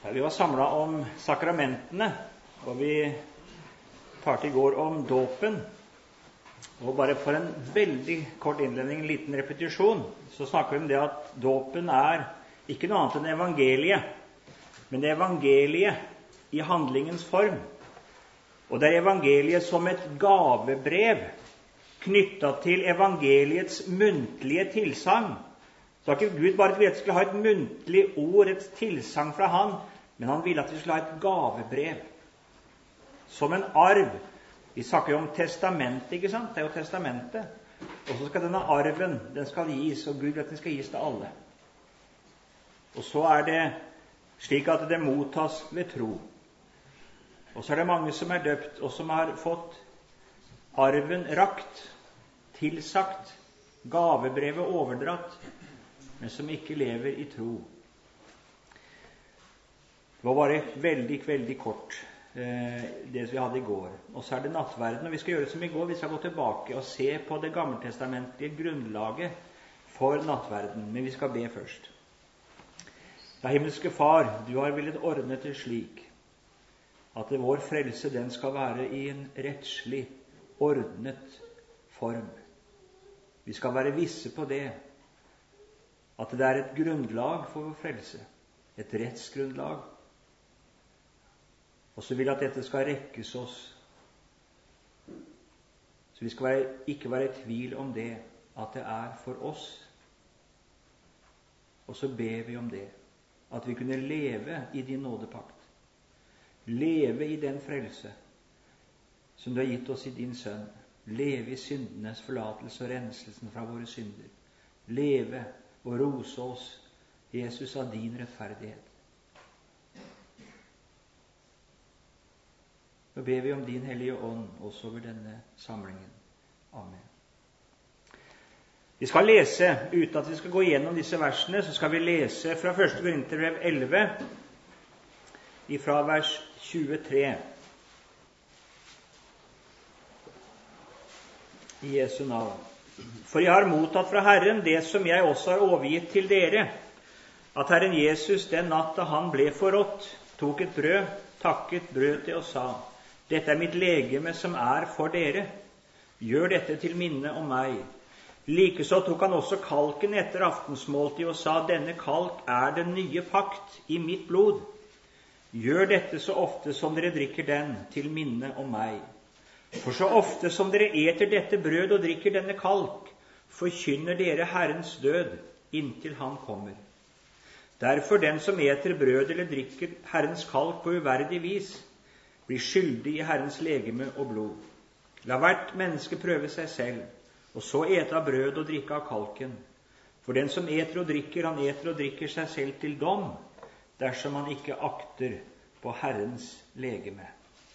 Vi var samlet om sakramentene, og vi talte i går om dåpen. Og bare for en veldig kort innledning, en liten repetisjon, så snakker vi om det at dåpen er ikke noe annet enn evangeliet, men det er evangeliet i handlingens form. Og det er evangeliet som et gavebrev knyttet til evangeliets muntlige tilsagn. Så har ikke Gud bare at vi skulle ha et muntlig ord, et tilsagn fra han, men han ville at vi skulle ha et gavebrev. Som en arv. Vi snakker jo om testamentet, ikke sant? Det er jo testamentet. Og så skal denne arven, den skal gis, og Gud vil at den skal gis til alle. Og så er det slik at det mottas ved tro. Og så er det mange som er døpt, og som har fått arven rakt, tilsagt, gavebrevet overdratt, men som ikke lever i tro. Det var bare veldig kort det vi hadde i går. Og så er det nattverden, og vi skal gjøre det som i går. Vi skal gå tilbake og se på det gammeltestamentlige grunnlaget for nattverden, men vi skal be først. Da himmelske Far, du har villet ordne det slik at vår frelse den skal være i en rettslig, ordnet form. Vi skal være visse på det, at det er et grunnlag for vår frelse, et rettsgrunnlag. Og så vil jeg at dette skal rekkes oss, så vi skal ikke være i tvil om det, at det er for oss. Og så ber vi om det, at vi kunne leve i din nådepakt, leve i den frelse som du har gitt oss i din sønn, leve i syndenes forlatelse og renselsen fra våre synder, leve og rose oss, Jesus, av din rettferdighet. Nå ber vi om din hellige ånd også over denne samlingen. Amen. Vi skal lese, uten at vi skal gå gjennom disse versene, så skal vi lese fra 1. Korinterbrev 11, fra vers 23. I Jesu navn. For jeg har mottatt fra Herren det som jeg også har overgitt til dere, at Herren Jesus den natt da han ble forrådt, tok et brød, takket, brøt det og sa, dette er mitt legeme som er for dere. Gjør dette til minne om meg. Likeså tok han også kalken etter aftensmåltid og sa, denne kalk er den nye pakt i mitt blod. Gjør dette så ofte som dere drikker den, til minne om meg. For så ofte som dere eter dette brød og drikker denne kalk, forkynner dere Herrens død, inntil han kommer. Derfor den som eter brød eller drikker Herrens kalk på uverdig vis, blir skyldig i Herrens legeme og blod. La hvert menneske prøve seg selv, og så ete av brød og drikke av kalken. For den som eter og drikker, han eter og drikker seg selv til dom, dersom han ikke akter på Herrens legeme.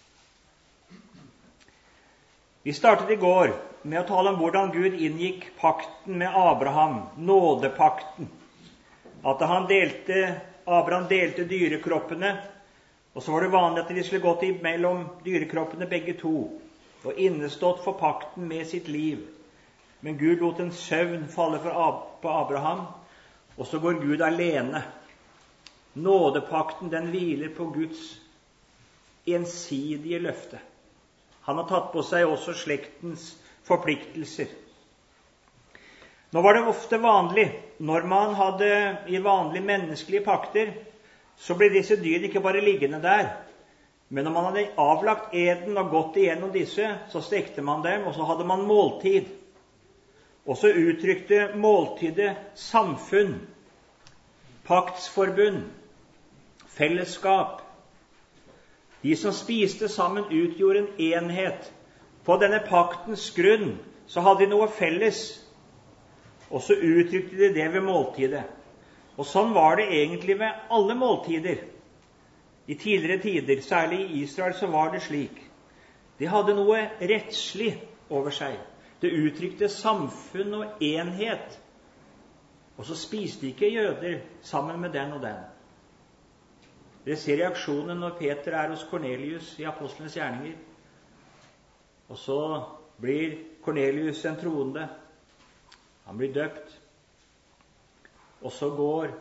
Vi startet i går med å tale om hvordan Gud inngikk pakten med Abraham, nådepakten. At Abraham delte dyrekroppene, og så var det vanlig at de skulle gå til mellom dyrekroppene begge to, og innestått for pakten med sitt liv. Men Gud lot en søvn falle på Abraham, og så går Gud alene. Nådepakten den hviler på Guds ensidige løfte. Han har tatt på seg også slektens forpliktelser. Nå var det ofte vanlig, når man hadde i vanlige menneskelige pakter, så ble disse dyrene ikke bare liggende der. Men når man hadde avlagt eden og gått igjennom disse, så stekte man dem, og så hadde man måltid. Og så uttrykte måltidet samfunn, paktsforbund, fellesskap. De som spiste sammen utgjorde en enhet. På denne paktens grunn så hadde de noe felles, og så uttrykte de det ved måltidet. Og sånn var det egentlig ved alle måltider. I tidligere tider, særlig i Israel, så var det slik. De hadde noe rettslig over seg. Det uttrykte samfunn og enhet. Og så spiste ikke jøder sammen med den og den. Dere ser reaksjonen når Peter er hos Kornelius i Apostlenes gjerninger. Og så blir Kornelius en troende. Han blir døpt. Og så går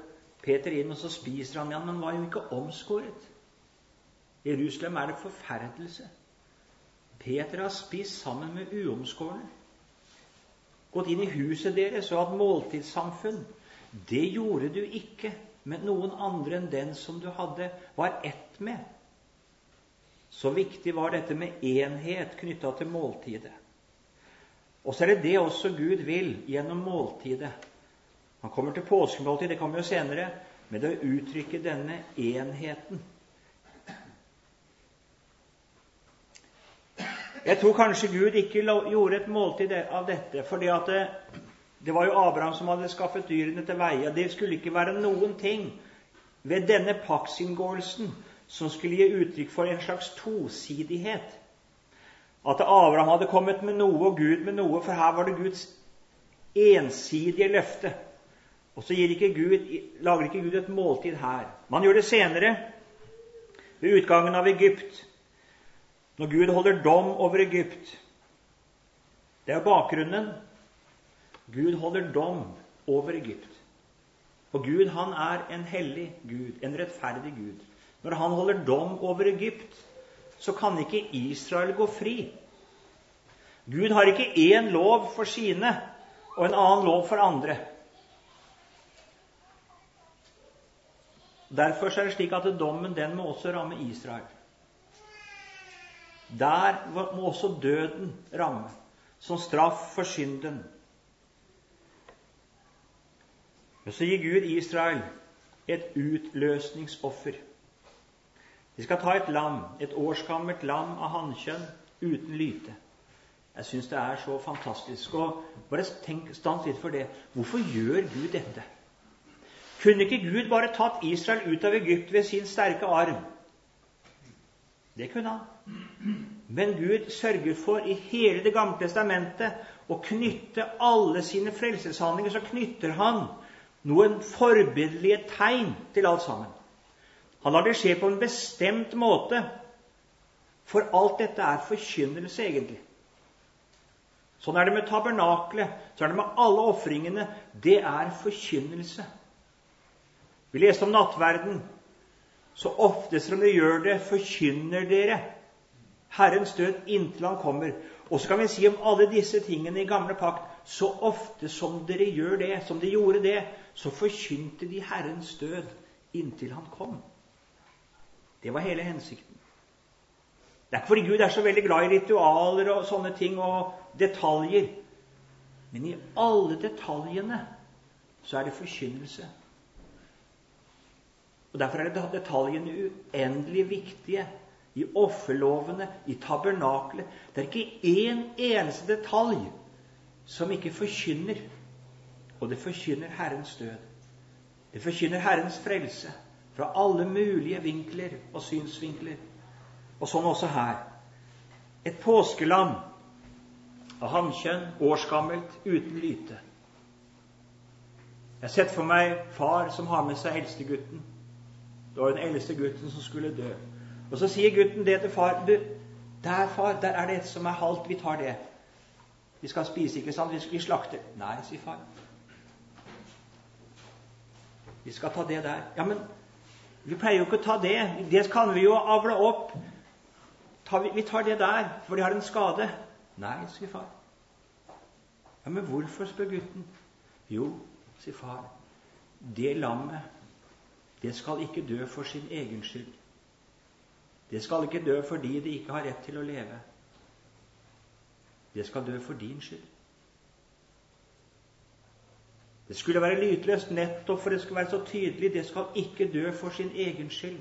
Peter inn, og så spiser han. Ja, men han var jo ikke omskåret. I Jerusalem det forferdelse. Peter har spist sammen med uomskårne. Gått inn i huset deres og hatt måltidssamfunn. Det gjorde du ikke med noen andre enn den som du var ett med. Så viktig var dette med enhet knyttet til måltidet. Og så det også Gud vil gjennom måltidet. Han kommer til påskemåltid, det kommer jo senere, med å uttrykke denne enheten. Jeg tror kanskje Gud ikke gjorde et måltid av dette, fordi at det var jo Abraham som hadde skaffet dyrene til veie. Det skulle ikke være noen ting ved denne paktsinngåelsen som skulle gi uttrykk for en slags tosidighet. At Abraham hadde kommet med noe og Gud med noe, for her var det Guds ensidige løfte. Og så lager ikke Gud et måltid her. Man gjør det senere, ved utgangen av Egypt, når Gud holder dom over Egypt. Det bakgrunnen. Gud holder dom over Egypt. Og Gud, han en hellig Gud, en rettferdig Gud. Når han holder dom over Egypt, så kan ikke Israel gå fri. Gud har ikke én lov for sine og en annen lov for andre. Derfor er det slik at dommen den må også ramme Israel. Der må også døden ramme, som straff for synden. Og så gir Gud Israel et utløsningsoffer. De skal ta et lam, et årsgammelt lam av hannkjønn, uten lyte. Jeg synes det så fantastisk. Og bare stans litt for det. Hvorfor gjør Gud dette? Kunne ikke Gud bare tatt Israel ut av Egypt ved sin sterke arm? Det kunne han. Men Gud sørger for i hele Det gamle testamentet å knytte alle sine frelseshandlinger, så knytter han noen forbildelige tegn til alt sammen. Han lar det skje på en bestemt måte, for alt dette forkynnelse egentlig. Sånn det med tabernaklet, så det med alle offringene, det forkynnelse. Vi leste om nattverden. Så ofte som dere gjør det, forkynner dere Herrens død inntil han kommer. Og så kan vi si om alle disse tingene i gamle pakt, så ofte som dere gjør det, som de gjorde det, så forkynte de Herrens død inntil han kom. Det var hele hensikten. Det ikke fordi Gud så veldig glad i ritualer og sånne ting og detaljer. Men i alle detaljene så det forkynnelse. Og derfor det detaljene uendelig viktige i offerlovene, i tabernaklet. Det ikke en eneste detalj som ikke forkynner. Og det forkynner Herrens død. Det forkynner Herrens frelse fra alle mulige vinkler og synsvinkler. Og sånn også her. Et påskelam av hannkjønn, årsgammelt, uten lyte. Jeg har sett for meg far som har med seg eldste gutten. Det var den eldste gutten som skulle dø. Og så sier gutten det til far. Far, der det et som halvt, vi tar det. Vi skal spise, ikke sant? Vi slakter. Nei, sier far. Vi skal ta det der. Ja, men vi pleier jo ikke å ta det. Det kan vi jo avle opp. Vi tar det der, for de har en skade. Nei, sier far. Ja, men hvorfor, spør gutten? Jo, sier far, det lammet, det skal ikke dø for sin egen skyld. Det skal ikke dø fordi det ikke har rett til å leve. Det skal dø for din skyld. Det skulle være lytløst nettopp for det skulle være så tydelig. Det skal ikke dø for sin egen skyld.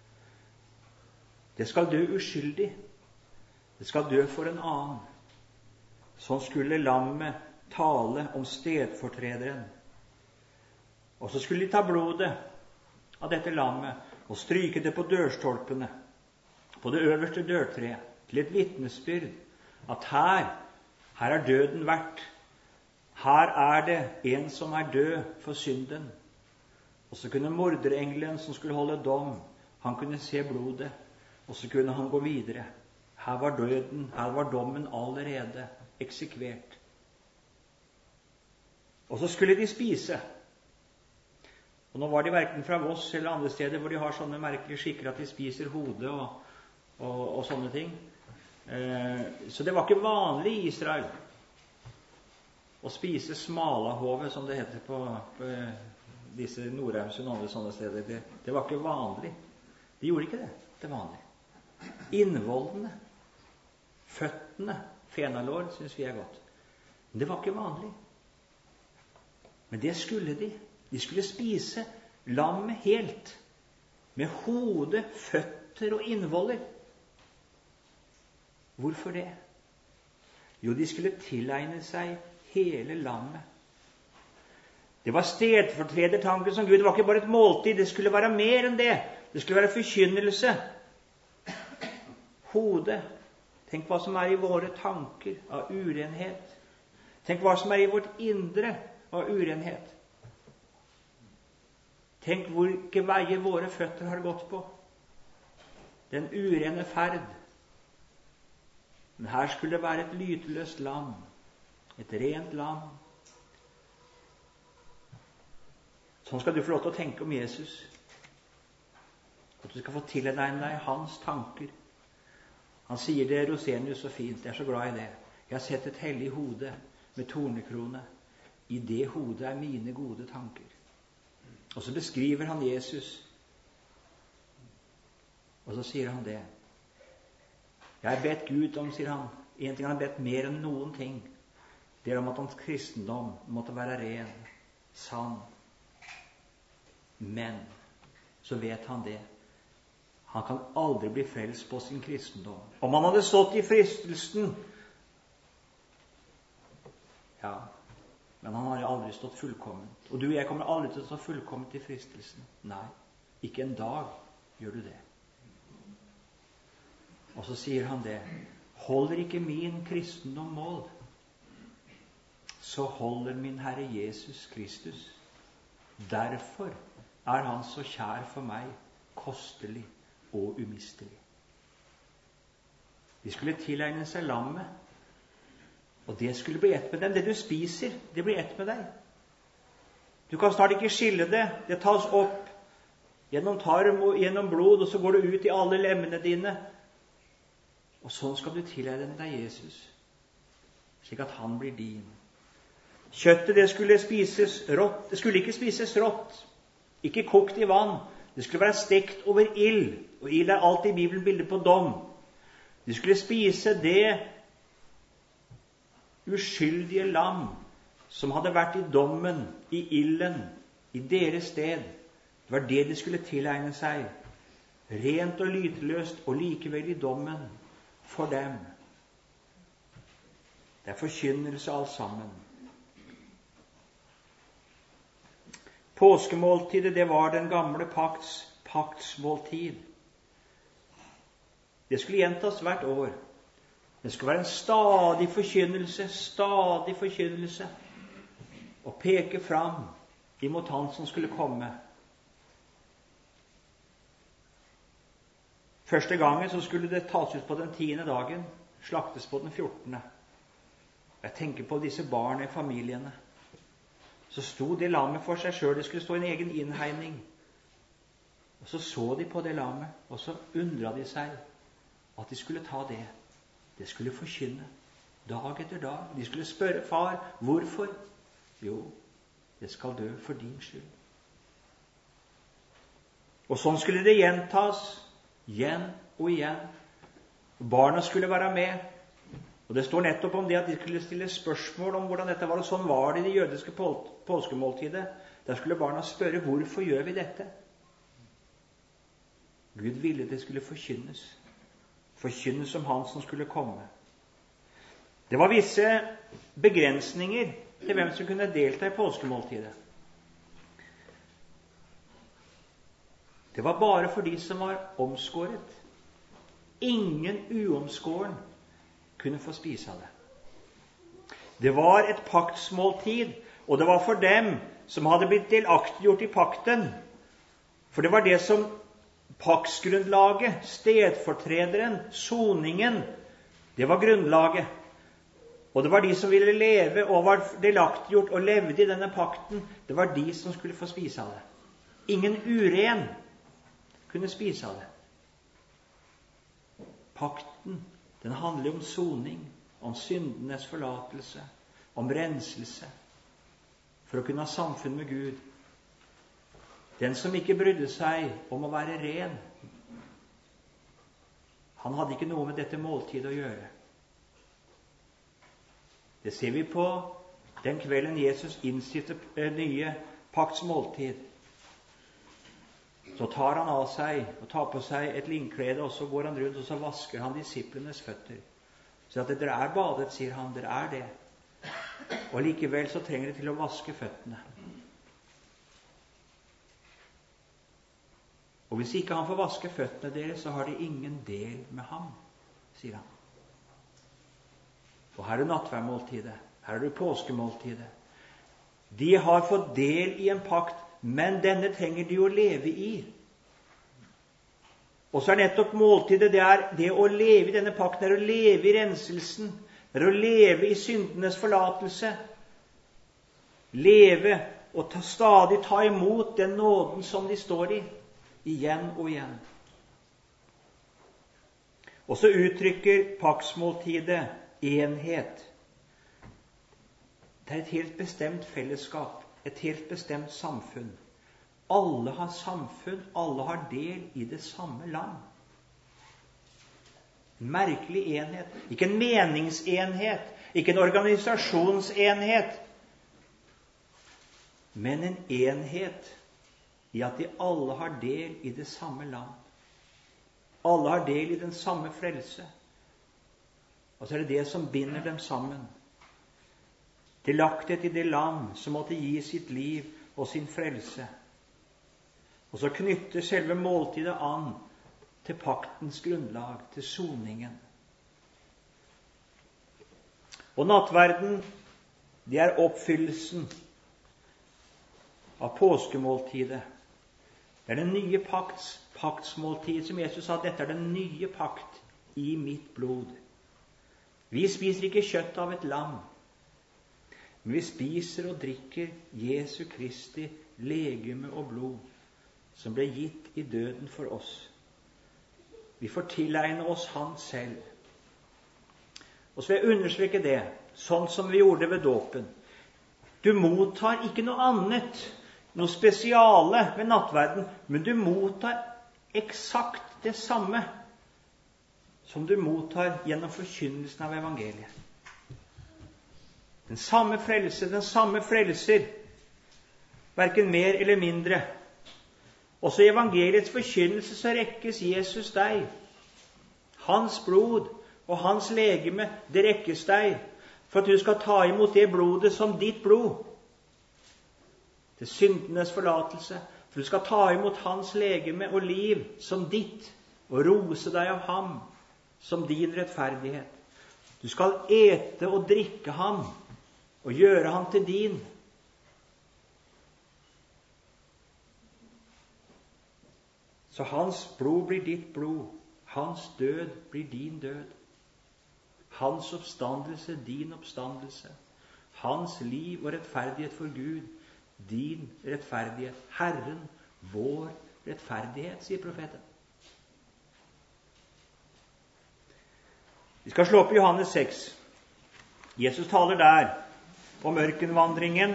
Det skal dø uskyldig. Det skal dø for en annen. Sånn skulle lammet tale om stedfortrederen. Og så skulle de ta blodet av dette lammet og stryke det på dørstolpene, på det øverste dørtreet, til et vitnesbyrd at her døden vært. Her det en som død for synden. Og så kunne morderengelen som skulle holde dom, han kunne se blodet, og så kunne han gå videre. Her var døden, her var dommen allerede eksekvert. Og så skulle de spise. Og nå var de hverken fra Voss eller andre steder hvor de har sånne merkelige skikker at de spiser hode og sånne ting. Så det var ikke vanlig i Israel å spise smalahove, som det heter på disse Nordheimsund og andre sånne steder. Det var ikke vanlig. De gjorde ikke det. Det var vanlig. Innvollene, føttene, fenalår, synes vi godt. Men det var ikke vanlig. Men det skulle de. De skulle spise lammet helt, med hode, føtter og innvoller. Hvorfor det? Jo, de skulle tilegne seg hele lammet. Det var stedfortredertanken som Gud. Det var ikke bare et måltid, det skulle være mer enn det. Det skulle være forkynnelse. Hodet. Tenk hva som er i våre tanker av urenhet. Tenk hva som er i vårt indre av urenhet. Tenk hvilke veier våre føtter har gått på. Den urene ferd. Men her skulle det være et lyteløst lam. Et rent lam. Sånn skal du få lov til å tenke om Jesus. At du skal få tilegne deg hans tanker. Han sier det, Rosenius, så fint. Jeg er så glad i det. Jeg har sett et hellig hode med tornekrone. I det hodet er mine gode tanker. Og så beskriver han Jesus. Og så sier han det. Jeg har bedt Gud om, sier han, en ting han har bedt mer enn noen ting. Det er om at hans kristendom måtte være ren, sann. Men så vet han det. Han kan aldri bli frelst på sin kristendom. Om han hadde stått i fristelsen, ja, men han har jo aldri stått fullkomment. Og du og jeg kommer aldri til å stå fullkomment i fristelsen. Nei, ikke en dag gjør du det. Og så sier han det. Holder ikke min kristendom mål, så holder min Herre Jesus Kristus. Derfor er han så kjær for meg, kostelig og umistelig. De skulle tilegne seg lammet, og det skulle bli ett med dem. Det du spiser, det blir ett med deg. Du kan snart ikke skille det. Det tas opp gjennom tarm og gjennom blod, og så går det ut i alle lemmene dine. Og sånn skal du tilegne deg Jesus, slik at han blir din. Kjøttet, det skulle spises rått. Det skulle ikke spises rått, ikke kokt i vann. Det skulle være stekt over ild, og ild er alltid i Bibelen bildet på dom. De skulle spise det uskyldige lam som hadde vært i dommen, i ilden, i deres sted. Det var det de skulle tilegne seg. Rent og lyteløst, og likevel i dommen for dem. Det er forkynnelse alt sammen. Påskemåltidet, det var den gamle paktsmåltid. Det skulle gjentas hvert år. Det skulle være en stadig forkynnelse, og peke fram imot han som skulle komme. Første gangen så skulle det tas ut på den 10. dagen, slaktes på den 14. Jeg tenker på disse barna i familiene. Så sto det lammet for seg selv. Det skulle stå i en egen innhegning. Og så de på det lammet, og så undret de seg at de skulle ta det. Det skulle forkynne dag etter dag. De skulle spørre far, hvorfor? Jo, det skal dø for din skyld. Og sånn skulle det gjentas, igjen og igjen. Barna skulle være med. Og det står nettopp om det at de skulle stille spørsmål om hvordan dette var, og sånn var det i det jødiske påskemåltidet. Der skulle barna spørre, hvorfor gjør vi dette? Gud ville det skulle forkynnes. Forkynnes om han som skulle komme. Det var visse begrensninger til hvem som kunne delta i påskemåltidet. Det var bare for de som var omskåret. Ingen uomskåren kunne få spise av det. Det var et paktsmåltid, og det var for dem som hadde blitt delaktiggjort i pakten. For det var det som paktsgrunnlaget, stedfortrederen, soningen, det var grunnlaget. Og det var de som ville leve og var delaktiggjort og levde i denne pakten, det var de som skulle få spise av det. Ingen uren kunne spise av det. Pakten, den handler om soning, om syndenes forlatelse, om renselse, for å kunne ha samfunn med Gud. Den som ikke brydde seg om å være ren, han hadde ikke noe med dette måltidet å gjøre. Det ser vi på den kvelden Jesus innstifter nye pakts måltid. Så tar han av seg og tar på seg et linklede, og så går han rundt og så vasker han disiplenes føtter. Så at dere er badet, sier han, dere er det. Og likevel så trenger dere til å vaske føttene. Og hvis ikke han får vaske føttene deres, så har de ingen del med ham, sier han. Og her er nattverdmåltidet. Her er det påskemåltidet. De har fått del i en pakt, men denne trenger de å leve i. Og så er nettopp måltidet, det å leve i denne pakten, det er å leve i renselsen, det er å leve i syndenes forlatelse. Leve og stadig ta imot den nåden som de står i, igjen og igjen. Og så uttrykker paktsmåltidet enhet. Det er et helt bestemt fellesskap, et helt bestemt samfunn. Alle har samfunn, alle har del i det samme land. En merkelig enhet. Ikke en meningsenhet, ikke en organisasjonsenhet, men en enhet i at de alle har del i det samme land. Alle har del i den samme frelse. Og så er det det som binder dem sammen. Delaktighet i det land som måtte gi sitt liv og sin frelse. Og så knytter selve måltidet an til paktens grunnlag, til soningen. Og nattverden, det er oppfyllelsen av påskemåltidet. Det er den nye paktsmåltid, som Jesus sa, dette er den nye pakt i mitt blod. Vi spiser ikke kjøtt av et lam, men vi spiser og drikker Jesu Kristi legeme og blod, som ble gitt i døden for oss. Vi får tilegne oss han selv. Og så vil jeg understreke det, sånn som vi gjorde ved dåpen. Du mottar ikke noe annet, noe spesiale ved nattverden, men du mottar eksakt det samme som du mottar gjennom forkynnelsen av evangeliet. Den samme frelse, den samme frelser, hverken mer eller mindre. Også i evangeliets forkynnelse så rekkes Jesus deg. Hans blod og hans legeme, det rekkes deg for at du skal ta imot det blodet som ditt blod. Til syndenes forlatelse. For du skal ta imot hans legeme og liv som ditt, og rose deg av ham som din rettferdighet. Du skal ete og drikke ham, og gjøre ham til din. Så hans blod blir ditt blod, hans død blir din død, hans oppstandelse din oppstandelse, hans liv og rettferdighet for Gud, din rettferdighet. Herren, vår rettferdighet, sier profeten. Vi skal slå opp i Johannes 6. Jesus taler der om ørkenvandringen.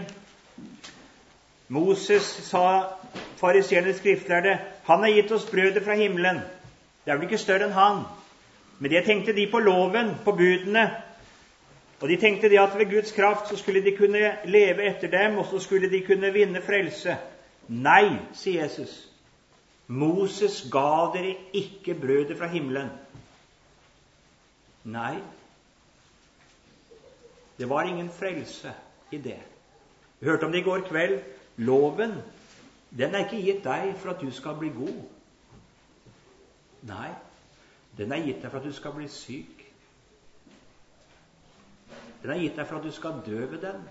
Moses sa, fariseernes skriftlærde, han har gitt oss brødet fra himmelen. Det er vel ikke større enn han. Men det tenkte de på loven, på budene. Og de tenkte det at ved Guds kraft så skulle de kunne leve etter dem, og så skulle de kunne vinne frelse. Nei, sier Jesus. Moses ga dere ikke brødet fra himmelen. Nei. Det var ingen frelse i det. Vi hørte om det i går kveld. Loven, den er ikke gitt deg for at du skal bli god. Nei, den er gitt deg for at du skal bli syk. Den er gitt deg for at du skal dø ved den.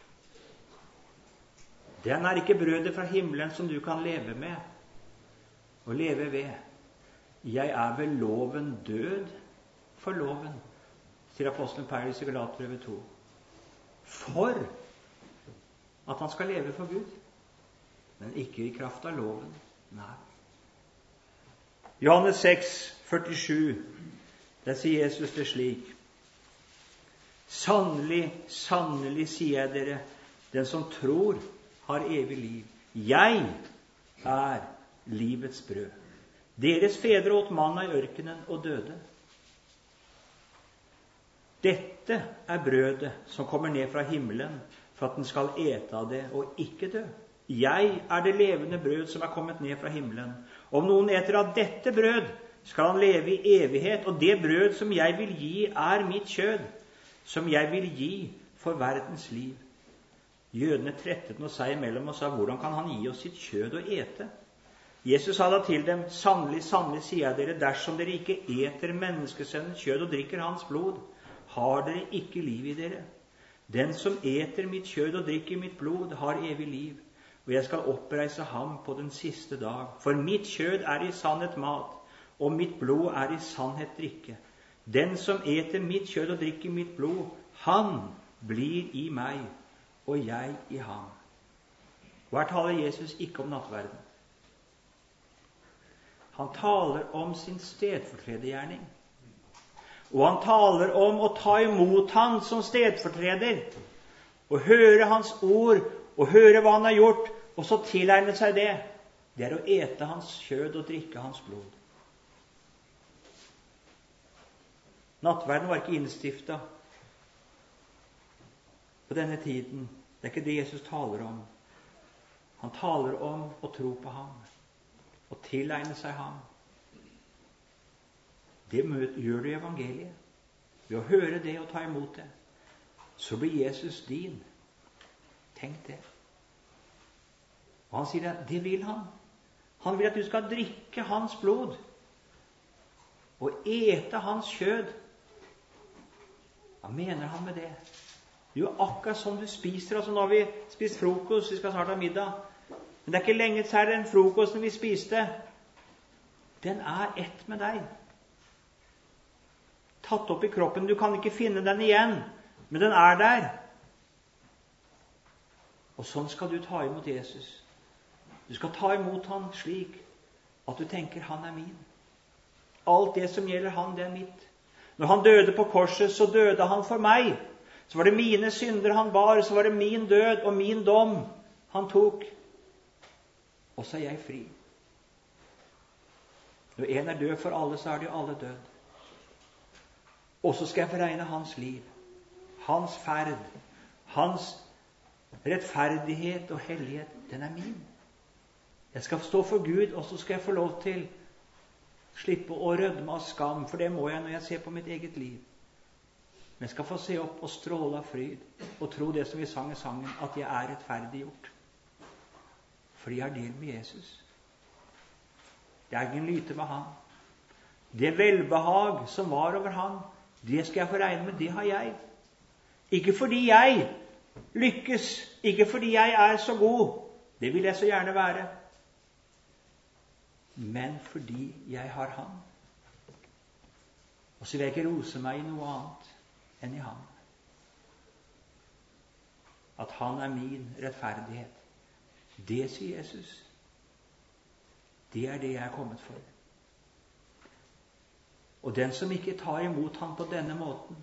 Den er ikke brødet fra himmelen som du kan leve med og leve ved. Jeg er ved loven død for loven, sier apostelen Paulus i Galaterbrevet 2. For at han skal leve for Gud. men ikke i kraft av loven. Nei. Johannes 6, 47, der sier Jesus det slik: Sannelig, sannelig sier jeg dere, den som tror har evig liv. Jeg er livets brød. Deres fedre åt manna i ørkenen og døde. Dette er brødet som kommer ned fra himmelen, for at den skal ete av det og ikke dø. Jeg er det levende brød som er kommet ned fra himmelen. Om noen eter av dette brød, skal han leve i evighet, og det brød som jeg vil gi, er mitt kjød, som jeg vil gi for verdens liv. Jødene trettet nå seg imellom og sa: Hvordan kan han gi oss sitt kjød å ete? Jesus sa da til dem: Sannelig, sannelig sier jeg dere, dersom dere ikke eter menneskesønnens kjød og drikker hans blod, har dere ikke liv i dere. Den som eter mitt kjød og drikker mitt blod, har evig liv, og jeg skal oppreise ham på den siste dag. For mitt kjød er i sannhet mat, og mitt blod er i sannhet drikke. Den som eter mitt kjød og drikker mitt blod, han blir i meg, og jeg i ham. Og her taler Jesus ikke om nattverden. Han taler om sin stedfortredergjerning. Og han taler om å ta imot han som stedfortreder, og høre hans ord, og høre hva han har gjort, og så tilegne seg det. Det er å ete hans kjød og drikke hans blod. Nattverden var ikke innstiftet på denne tiden. Det er ikke det Jesus taler om. Han taler om å tro på ham, og tilegne seg ham. Det gjør du i evangeliet. Ved å høre det og ta imot det, så blir Jesus din. Tenk det. Og han sier at det vil han. Han vil at du skal drikke hans blod og ete hans kjød. Hva mener han med det? Jo, akkurat som du spiser. Altså, nå har vi spist frokost, vi skal snart ha middag. Men det er ikke lenge til den frokosten vi spiste. Den er ett med deg. Tatt opp i kroppen. Du kan ikke finne den igjen, men den er der. Og sånn skal du ta imot Jesus. Du skal ta imot han slik at du tenker: han er min. Alt det som gjelder han, det er mitt. Når han døde på korset, så døde han for meg. Så var det mine synder han bar, så var det min død og min dom han tok. Og så er jeg fri. Når en er død for alle, så er de alle død. Og så skal jeg foregne hans liv, hans ferd, hans rettferdighet og hellighet. Den er min. Jeg skal stå for Gud, og så skal jeg få lov til slippe å rødme av skam, for det må jeg når jeg ser på mitt eget liv. Men jeg skal få se opp og stråle av fryd, og tro det som vi sang i sangen, at jeg er rettferdiggjort. Fordi jeg har delt med Jesus. Det er ingen lyte med han. Det velbehag som var over han, det skal jeg få regne med, det har jeg. Ikke fordi jeg lykkes, ikke fordi jeg er så god, det vil jeg så gjerne være, men fordi jeg har han. Og så vil jeg ikke rose meg i noe annet enn i han. At han er min rettferdighet. Det sier Jesus. Det er det jeg er kommet for. Og den som ikke tar imot ham på denne måten,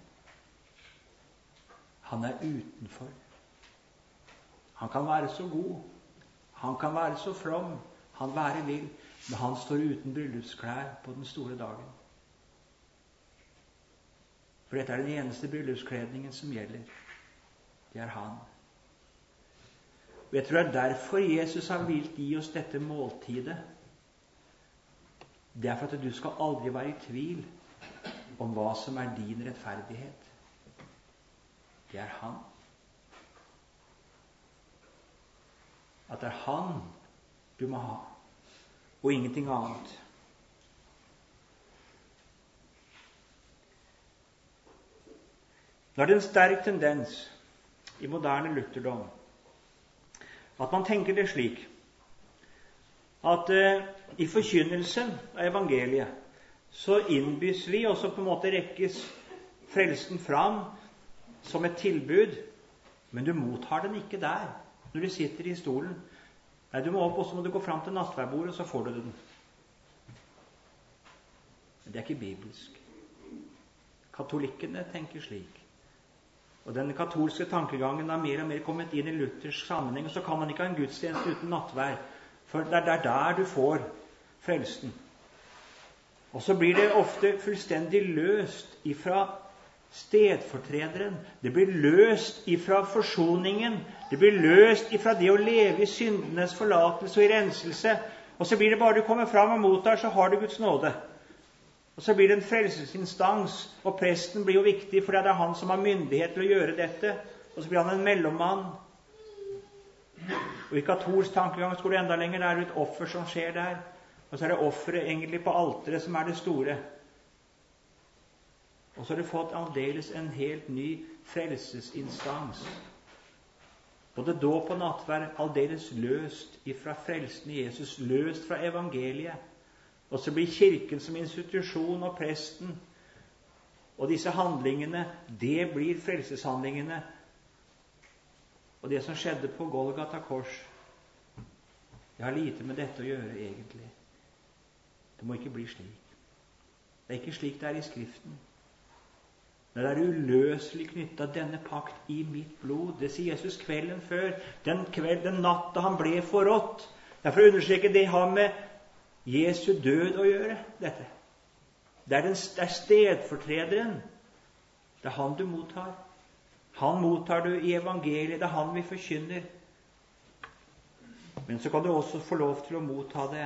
han er utenfor. Han kan være så god, han kan være så from, han være vil, men han står uten bryllupsklær på den store dagen. For dette er den eneste bryllupskledningen som gjelder. Det er han. Og jeg tror det er derfor Jesus har vilt gi oss dette måltidet. Det er for at du skal aldri være i tvil om hva som er din rettferdighet. Det er han. At det er han du må ha, og ingenting annet. Nå er det en sterk tendens i moderne lutherdom at man tenker det slik at i forkynnelsen av evangeliet så innbys vi, og så på en måte rekkes frelsen fram som et tilbud, men du mottar den ikke der når du sitter i stolen. Nei, du må opp, og så må du gå fram til nattverdbordet, og så får du den. Men det er ikke bibelsk. Katolikkene tenker slik. Og den katolske tankegangen har mer og mer kommet inn i luthersk sammenheng, og så kan man ikke ha en gudstjeneste uten nattverd, for det er der du får frelsen. Og så blir det ofte fullstendig løst ifra stedfortrederen. Det blir løst ifra forsoningen. Det blir løst ifra det å leve i syndenes forlatelse og i renselse. Og så blir det bare du kommer fram og mottar, så har du Guds nåde. Og så blir det en frelsesinstans, og presten blir jo viktig, for det er han som har myndighet til å gjøre dette. Og så blir han en mellommann. Og i katolsk tankegang så går det enda lenger. Det er et offer som skjer der. Og så er det offeret egentlig på alteret som er det store. Og så har du fått aldeles en helt ny frelsesinstans. Både dåp og nattverd aldeles løst ifra frelsen i Jesus, løst fra evangeliet. Og så blir kirken som institusjon og presten. Og disse handlingene, det blir frelseshandlingene. Og det som skjedde på Golgata kors, det har lite med dette å gjøre egentlig. Det må ikke bli slik. Det er ikke slik det er i Skriften. Det er uløselig knyttet denne pakt i mitt blod. Det sier Jesus kvelden før. Den natta han ble forrådt. Derfor understreker det har med Jesu død å gjøre, dette. Det er stedfortrederen. Det er han du mottar. Han mottar du i evangeliet. Det er han vi forkynner. Men så kan du også få lov til å motta det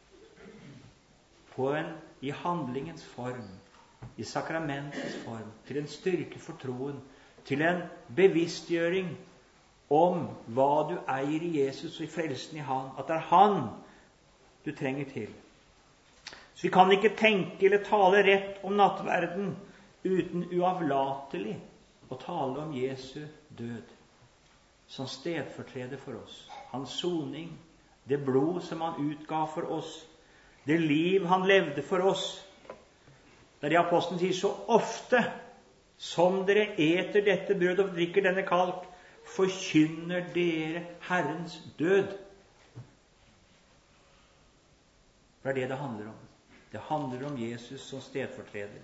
i handlingens form, i sakramentets form, til en styrke for troen, til en bevisstgjøring om hva du eier i Jesus og i frelsen i han. At det er han du trenger til. Så vi kan ikke tenke eller tale rett om nattverden uten uavlatelig å tale om Jesu død som stedfortreder for oss. Hans soning, det blod som han utga for oss, det liv han levde for oss. Der i apostelen sier så ofte som dere eter dette brød og drikker denne kalk, forkynner dere Herrens død. Det er det handler om. Det handler om Jesus som stedfortreder.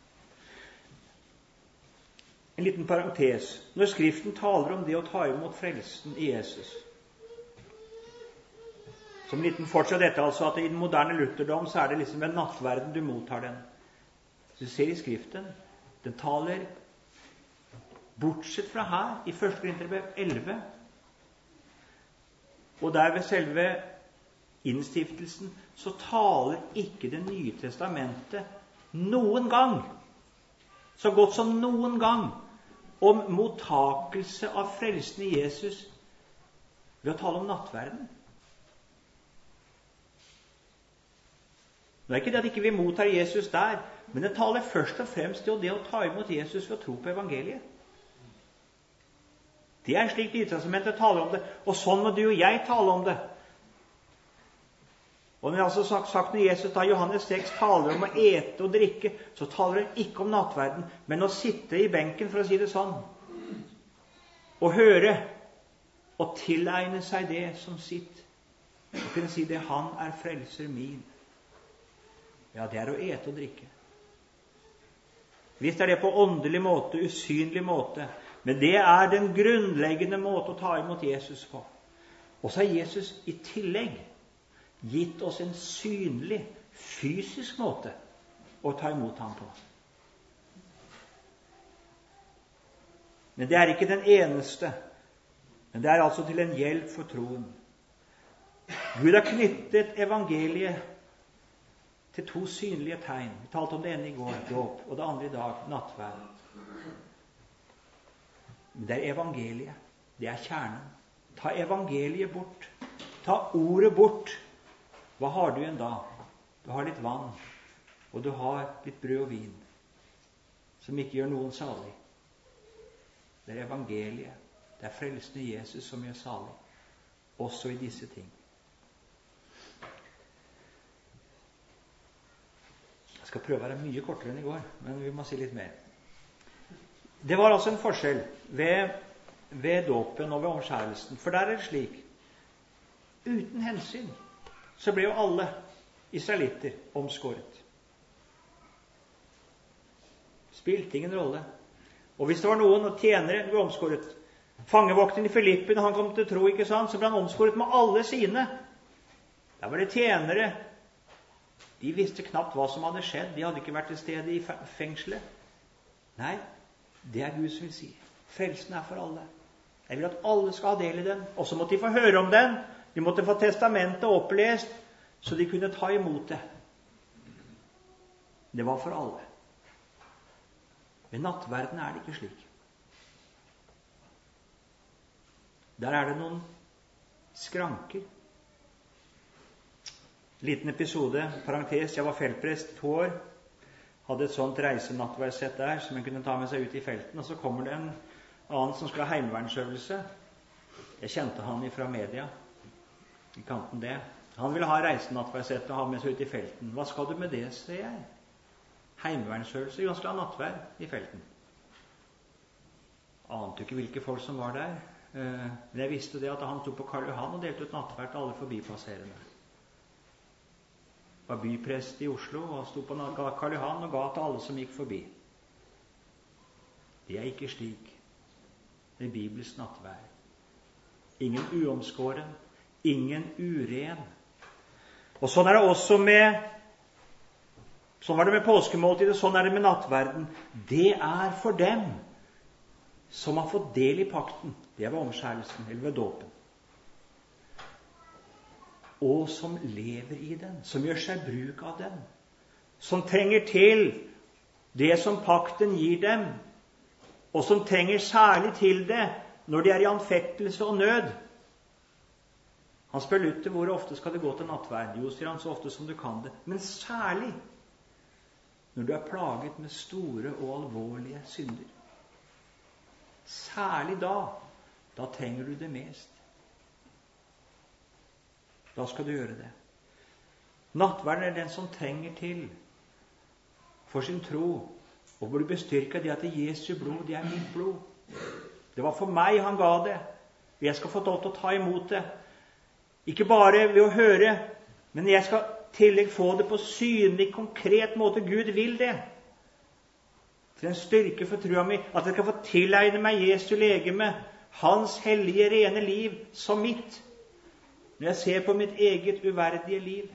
En liten parentes. Når Skriften taler om det å ta imot frelsen i Jesus, som liten fortsatt dette, altså at i den moderne lutherdom så er det liksom ved nattverden du mottar den. Så du ser i Skriften, den taler bortsett fra her, i 1. Korinterbrev 11, og der ved selve innstiftelsen, så taler ikke Det nye testamentet noen gang, så godt som noen gang, om mottakelse av frelsen i Jesus ved å tale om nattverden. Det er ikke det at ikke vi mottar Jesus der, men det taler først og fremst til det å ta imot Jesus ved å tro på evangeliet. Det er slik Det nye testamentet taler om det, og sånn må du og jeg tale om det. Og når jeg altså sagt når Jesus da Johannes 6 taler om å ete og drikke, så taler han ikke om nattverden, men å sitte i benken, for å si det sånn, og høre, og tilegne seg det som sitt, og kunne si det, han er frelser min. Ja, det er å ete og drikke. Visst er det på åndelig måte, usynlig måte, men det er den grunnleggende måte å ta imot Jesus på. Og så har Jesus i tillegg gitt oss en synlig, fysisk måte å ta imot ham på. Men det er ikke den eneste, men det er altså til en hjelp for troen. Gud har knyttet evangeliet til to synlige tegn. Vi talte om det ene i går, dåp, og det andre i dag, nattverd. Men det er evangeliet. Det er kjernen. Ta evangeliet bort. Ta ordet bort. Hva har du igjen da? Du har litt vann, og du har litt brød og vin, som ikke gjør noen salig. Det er evangeliet. Det er frelsen i Jesus som gjør salig. Også i disse ting. Jeg skal prøve å være mye kortere enn i går, men vi må si litt mer. Det var altså en forskjell ved dåpen og ved omskjærelsen. For der er det slik uten hensyn, så ble jo alle israelitter omskåret. Spilte ingen rolle. Og hvis det var noen og tjenere ble omskåret, fangevokten i Filippen, han kom til tro, ikke sant, så ble han omskåret med alle sine. Der var det tjenere. De visste knapt hva som hadde skjedd. De hadde ikke vært til stede i fengselet. Nei, det er Gud som vil si. Frelsen er for alle. Jeg vil at alle skal ha del i den. Og så måtte de få høre om den. De måtte få testamentet opplest, så de kunne ta imot det. Det var for alle. Ved nattverden er det ikke slik. Der er det noen skranker. Liten episode, parentes, jeg var feltprest 2 år. Hadde et sånt reisenattverdssett der, som jeg kunne ta med seg ut i felten. Og så kommer det en annen som skulle ha heimevernsøvelse. Jeg kjente han fra media. I kanten det. Han ville ha reisenattverdssett og ha med seg ut i felten. Hva skal du med det, sier jeg. Heimevernsøvelse, jo, han skulle ha nattverd i felten. Ante ikke hvilke folk som var der. Men jeg visste det at han sto på Karl Johan og delte ut nattverd til alle forbipasserende. Var byprest i Oslo og sto på Karl Johan og ga til alle som gikk forbi. Det er ikke slik. Det er Bibels nattverd. Ingen uomskåren, ingen uren. Og sånn er det også sånn var det med påskemåltidet, sånn er det med nattverden. Det er for dem som har fått del i pakten. Det er ved omskjærelsen eller ved dåpen. Og som lever i den, som gjør seg bruk av den, som trenger til det som pakten gir dem, og som trenger særlig til det når de er i anfektelse og nød. Han spør Luther hvor ofte skal det gå til nattverd. Jo, sier han, så ofte som du kan det. Men særlig når du er plaget med store og alvorlige synder. Særlig da trenger du det mest. Da skal du gjøre det. Nattverden er den som trenger til for sin tro, og hvor du bestyrker det at Jesu blod, det er mitt blod. Det var for meg han ga det, og jeg skal få lov til å ta imot det. Ikke bare ved å høre, men jeg skal tillegg få det på synlig, konkret måte. Gud vil det. Til en styrke for trua mi, at jeg skal få tilegne meg Jesu legeme, hans hellige, rene liv, som mitt. Når jeg ser på mitt eget uverdige liv,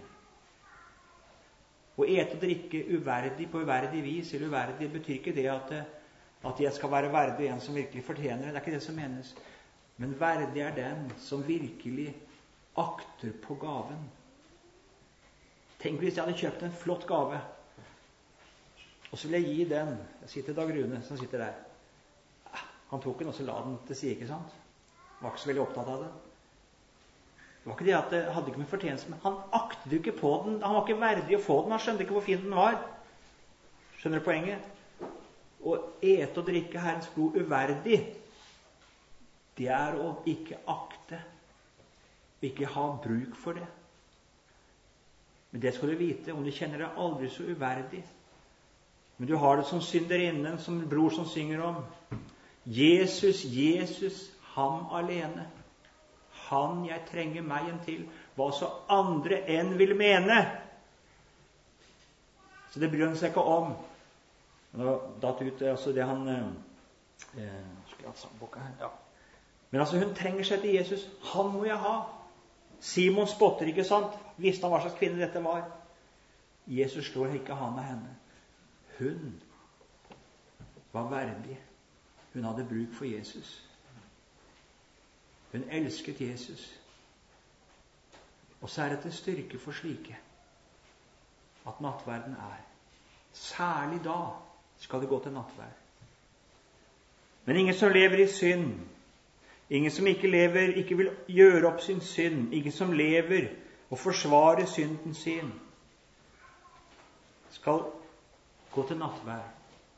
og ete og drikke uverdig på uverdig vis, eller uverdig, betyr ikke det at jeg skal være verdig en som virkelig fortjener det. Det er ikke det som menes. Men verdig er den som virkelig akter på gaven. Tenk hvis jeg hadde kjøpt en flott gave, og så vil jeg gi den. Jeg sier til Dag Rune, som sitter der. Han tok den, og så la den til side, ikke sant? Var ikke så veldig opptatt av det. Det var ikke det at det hadde ikke med fortjeneste, men han aktet jo ikke på den. Han var ikke verdig å få den. Han skjønte ikke hvor fin den var. Skjønner du poenget? Å ete og drikke Herrens blod uverdig, det er å ikke akte, ikke ha bruk for det. Men det skal du vite, om du kjenner deg aldri så uverdig. Men du har det som synderinnen, som bror som synger om. Jesus, Jesus, ham alene. Han jeg trenger meg en til, hva så andre enn vil mene. Så det bryr han seg ikke om. Nå datt ut altså det han skulle ha samme boka her. Ja. Men altså hun trenger seg til Jesus. Han må jeg ha. Simon spotter, ikke sant? Visste han hva slags kvinne dette var? Jesus slår ikke han av henne. Hun var verdig. Hun hadde bruk for Jesus. Hun elsket Jesus. Og så er det til styrke for slike at nattverden er. Særlig da skal det gå til nattverd. Men ingen som lever i synd, ingen som ikke vil gjøre opp sin synd, ingen som lever og forsvarer synden sin, skal gå til nattverd.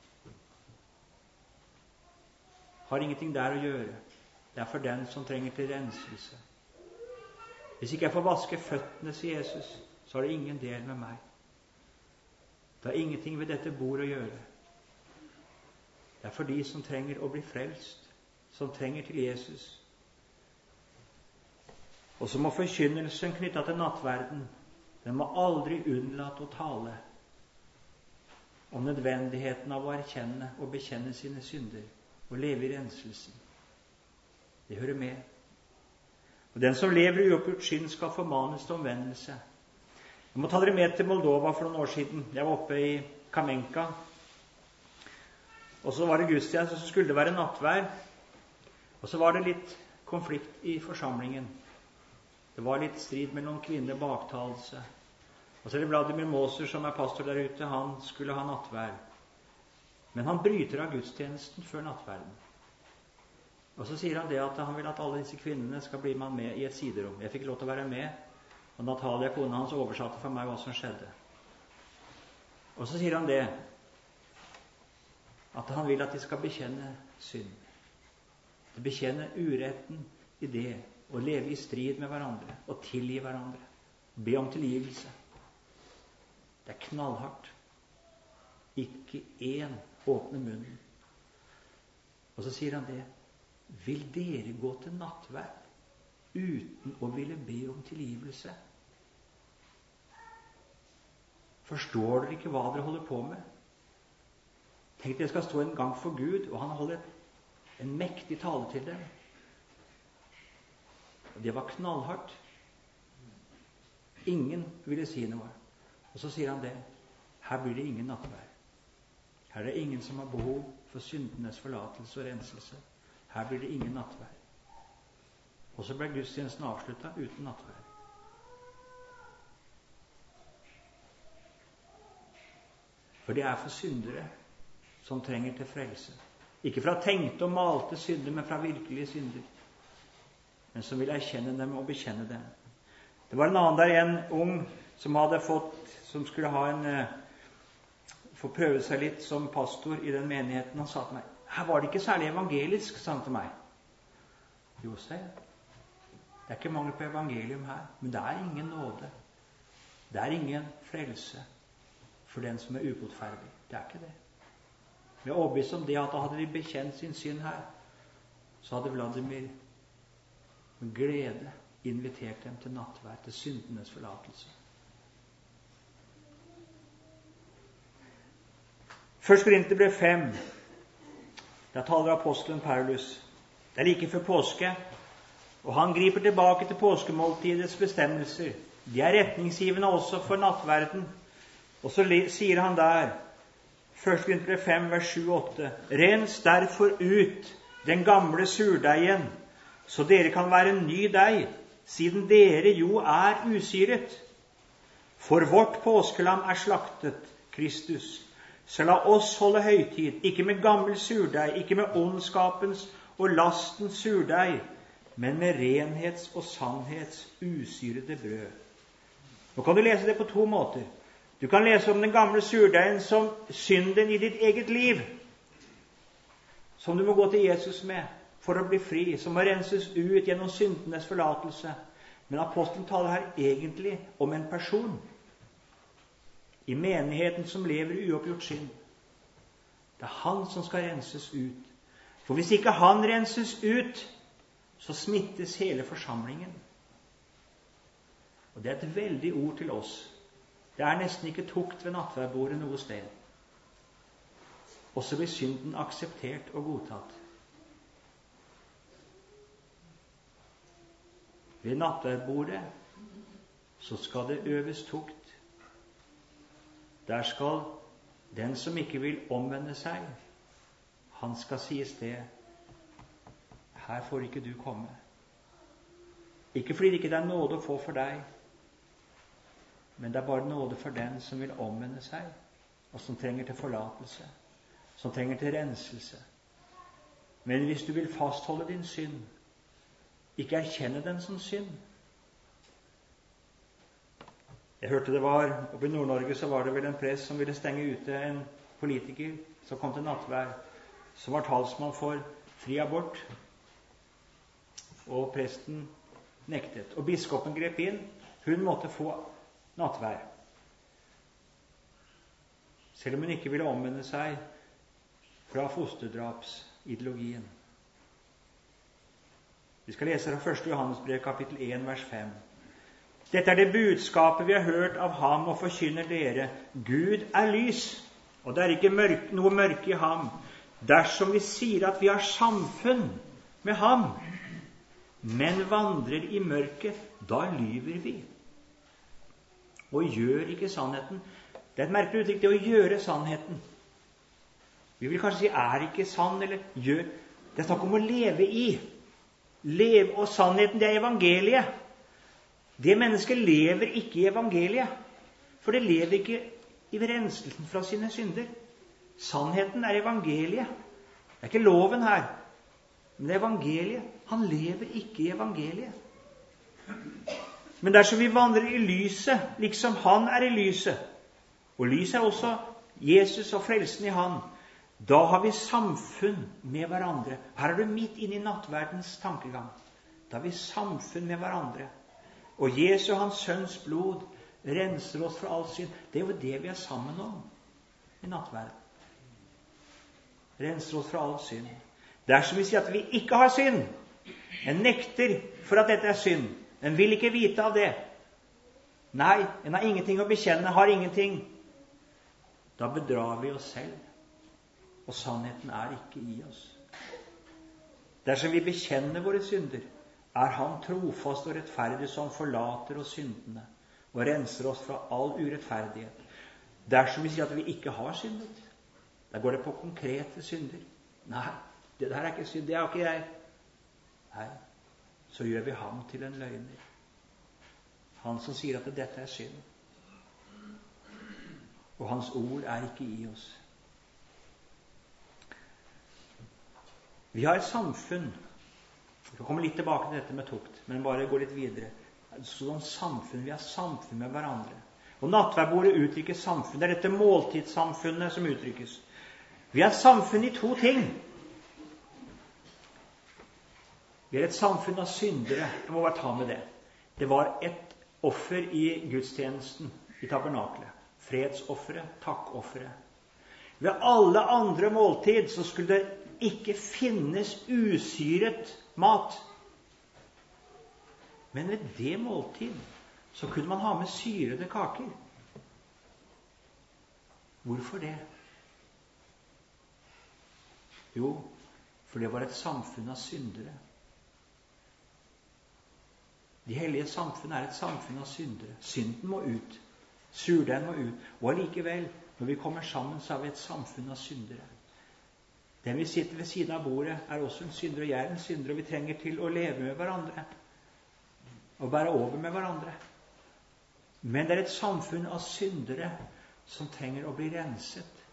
Har ingenting der å gjøre. Det er for den som trenger til renselse. Hvis ikke jeg får vaske føttene, sier Jesus, så har det ingen del med meg. Det har ingenting ved dette bord å gjøre. Det er for de som trenger å bli frelst, som trenger til Jesus. Og så må forkynnelsen knyttet til nattverden, den må aldri unnlate å tale om nødvendigheten av å erkjenne og bekjenne sine synder og leve i renselsen. Det hører med. Og den som lever i uoppgjort synd skal formanes til omvendelse. Jeg må ta dere med til Moldova for noen år siden. Jeg var oppe i Kamenka, og så var det gudstjeneste, så skulle det være nattvær. Og så var det litt konflikt i forsamlingen. Det var litt strid mellom kvinner, baktalelse. Og så er det Vladimir Moser, som er pastor der ute, han skulle ha nattvær. Men han bryter av gudstjenesten før nattverden. Og så sier han det at han vil at alle disse kvinnene skal bli med i et siderom. Jeg fikk lov til å være med, og Natalia, kona hans, oversatte for meg hva som skjedde. Og så sier han det, at han vil at de skal bekjenne synd. De bekjenne uretten i det, å leve i strid med hverandre, og tilgi hverandre. Be om tilgivelse. Det er knallhardt. Ikke én åpner munnen. Og så sier han det, vil dere gå til nattverd uten å ville be om tilgivelse? Forstår dere ikke hva dere holder på med? Tenk dere skal stå en gang for Gud, og han holder en mektig tale til dem. Og det var knallhardt. Ingen ville si noe. Og så sier han det, her blir det ingen nattverd. Her er det ingen som har behov for syndenes forlatelse og renselse. Her blir det ingen nattverd. Og så ble gudstjenesten avsluttet uten nattverd. For det er for syndere som trenger til frelse. Ikke fra tenkte og malte synder, men fra virkelige synder. Men som vil erkjenne dem og bekjenne dem. Det var en annen der, en ung som skulle ha få prøve seg litt som pastor i den menigheten. Han sa til meg, her var det ikke særlig evangelisk, sa han til meg. Jo, sa jeg. Det er ikke mangel på evangelium her, men det er ingen nåde. Det er ingen frelse for den som er ubotferdig. Det er ikke det. Vi er overbevist om det at hadde de bekjent sin synd her, så hadde Vladimir med glede invitert dem til nattverd, til syndenes forlatelse. Først Korinterbrev 5. Der taler apostelen Paulus. Det er like før påske, og han griper tilbake til påskemåltidets bestemmelser. De er retningsgivende også for nattverden. Og så sier han der, 1. Korinterbrev 5, vers 7-8, rens derfor ut den gamle surdeigen, så dere kan være en ny deig, siden dere jo er usyret. For vårt påskelam er slaktet, Kristus. Så la oss holde høytid, ikke med gammel surdeig, ikke med ondskapens og lastens surdeig, men med renhets og sannhets usyrede brød. Nå kan du lese det på to måter. Du kan lese om den gamle surdeigen som synden i ditt eget liv, som du må gå til Jesus med for å bli fri, som må renses ut gjennom syndenes forlatelse. Men apostelen taler her egentlig om en person i menigheten som lever i uoppgjort synd. Det er han som skal renses ut. For hvis ikke han renses ut, så smittes hele forsamlingen. Og det er et veldig ord til oss. Det er nesten ikke tukt ved nattverdbordet noe sted. Og så blir synden akseptert og godtatt. Ved nattverdbordet så skal det øves tukt. Der skal den som ikke vil omvende seg, han skal sies det, her får ikke du komme. Ikke fordi det ikke er nåde å få for deg, men det er bare nåde for den som vil omvende seg, og som trenger til forlatelse, som trenger til renselse. Men hvis du vil fastholde din synd, ikke erkjenne den som synd. Jeg hørte det var, oppe i Nord-Norge så var det vel en prest som ville stenge ute en politiker som kom til nattvær, som var talsmann for fri abort. Og presten nektet. Og biskopen grep inn. Hun måtte få nattvær. Selv om hun ikke ville omvende seg fra fosterdrapsideologien. Vi skal lese fra 1. Johannesbrev, kapittel 1, vers 5. Dette er det budskapet vi har hørt av ham og forkynner dere. Gud er lys, og det er ikke noe mørke i ham. Dersom vi sier at vi har samfunn med ham, men vandrer i mørket, da lyver vi og gjør ikke sannheten. Det er et merkelig uttrykk, det å gjøre sannheten. Vi vil kanskje si, er ikke sann, eller gjør. Det er snakk om å leve i. Leve, og sannheten, det er evangeliet. Det mennesket lever ikke i evangeliet, for det lever ikke i renselsen fra sine synder. Sannheten er evangeliet. Det er ikke loven her, men det er evangeliet. Han lever ikke i evangeliet. Men dersom vi vandrer i lyset, liksom han er i lyset, og lyset er også Jesus og frelsen i han, da har vi samfunn med hverandre. Her er du midt inne i nattverdens tankegang. Da har vi samfunn med hverandre. Og Jesu, hans sønns blod, renser oss fra all synd. Det er jo det vi er sammen om i nattverden. Renser oss fra all synd. Dersom vi sier at vi ikke har synd, en nekter for at dette er synd, en vil ikke vite av det. Nei, en har ingenting å bekjenne, har ingenting. Da bedrar vi oss selv, og sannheten er ikke i oss. Dersom vi bekjenner våre synder, er han trofast og rettferdig som forlater oss syndene og renser oss fra all urettferdighet. Dersom vi sier at vi ikke har syndet, da går det på konkrete synder. Nei, det der er ikke synd, det er ikke jeg. Nei, så gjør vi ham til en løgner. Han som sier at dette er synd. Og hans ord er ikke i oss. Vi har et samfunn. Vi kan komme litt tilbake til dette med tukt, men bare gå litt videre. Sånn samfunn, vi har samfunn med hverandre. Og nattverdbordet uttrykker samfunn. Det er dette måltidssamfunnet som uttrykkes. Vi har samfunn i to ting. Vi er et samfunn av syndere. Jeg må bare ta med det. Det var et offer i gudstjenesten i tabernaklet. Fredsofferet, takkofferet. Ved alle andre måltid så skulle det ikke finnes usyret mat. Men ved det måltid så kunne man ha med syrede kaker. Hvorfor det? Jo, for det var et samfunn av syndere. De hellige samfunn er et samfunn av syndere. Synden må ut. Surdeigen må ut. Og allikevel, når vi kommer sammen, så er vi et samfunn av syndere. Den vi sitter ved siden av bordet, er også en synder, og jeg er en synder, og vi trenger til å leve med hverandre. Og bære over med hverandre. Men det er et samfunn av syndere som trenger å bli renset.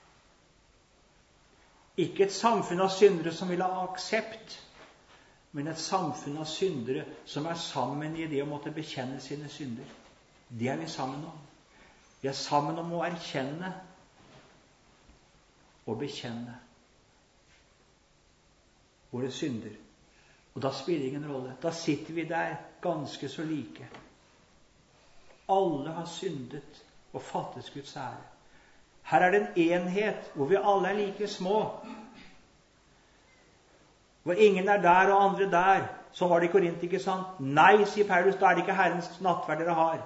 Ikke et samfunn av syndere som vil ha aksept, men et samfunn av syndere som er sammen i det å måtte bekjenne sine synder. Det er vi sammen om. Vi er sammen om å erkjenne og bekjenne våre synder. Og da spiller det ingen rolle. Da sitter vi der ganske så like. Alle har syndet og fattes Guds ære. Her er det en enhet hvor vi alle er like små. Hvor ingen er der og andre der. Så var det i Korint, ikke sant? Nei, sier Paulus, da er det ikke Herrens nattverd dere har.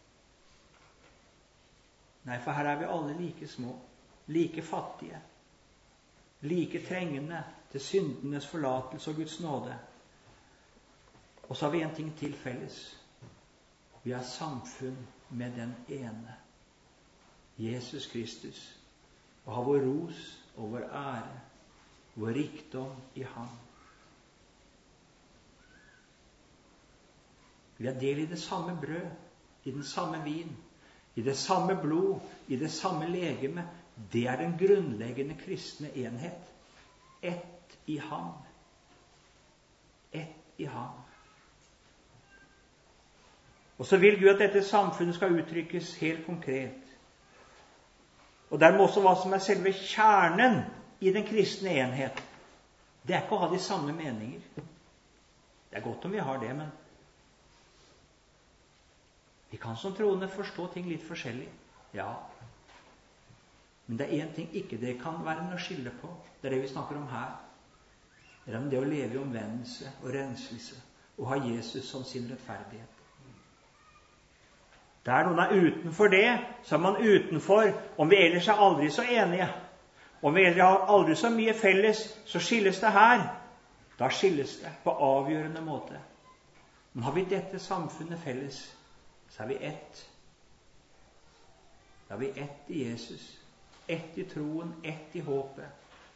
Nei, for her er vi alle like små, like fattige, like trengende til syndenes forlatelse og Guds nåde. Og så har vi en ting til felles. Vi har samfunn med den ene, Jesus Kristus, og har vår ros og vår ære, vår rikdom i ham. Vi har del i det samme brød, i den samme vin, i det samme blod, i det samme legeme. Det er den grunnleggende kristne enhet. Ett i ham. Ett i ham. Og så vil Gud at dette samfunnet skal uttrykkes helt konkret. Og dermed også hva som er selve kjernen i den kristne enhet. Det er ikke å ha de samme meninger. Det er godt om vi har det, men vi kan som troende forstå ting litt forskjellig. Ja. Men det er en ting ikke det kan være noe skille på. Det er det vi snakker om her. Det er det å leve i omvendelse og renselse og ha Jesus som sin rettferdighet. Der noen er utenfor det, så er man utenfor. Om vi ellers er aldri så enige, om vi ellers har aldri så mye felles, så skilles det her. Da skilles det på avgjørende måte. Men har vi dette samfunnet felles, så er vi ett. Da er vi ett i Jesus, ett i troen, ett i håpet.